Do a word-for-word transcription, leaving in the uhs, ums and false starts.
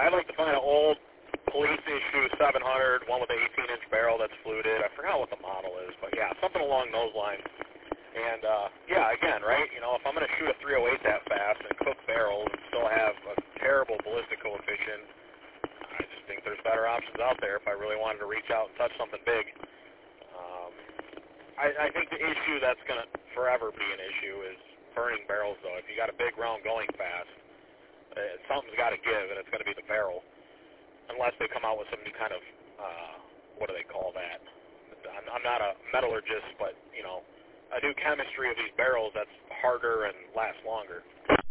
I'd like to find an old police issue seven hundred, one with an eighteen inch barrel that's fluted. I forgot what the model is, but yeah, something along those lines. And, uh, yeah, again, right, you know, if I'm going to shoot a three oh eight that fast and cook barrels and still have a terrible ballistic coefficient, I just think there's better options out there if I really wanted to reach out and touch something big. Um, I, I think the issue that's going to forever be an issue is burning barrels, though. If you got a big round going fast, uh, something's got to give, and it's going to be the barrel. Unless they come out with some new kind of, uh, what do they call that? I'm, I'm not a metallurgist, but, you know, a new chemistry of these barrels that's harder and lasts longer.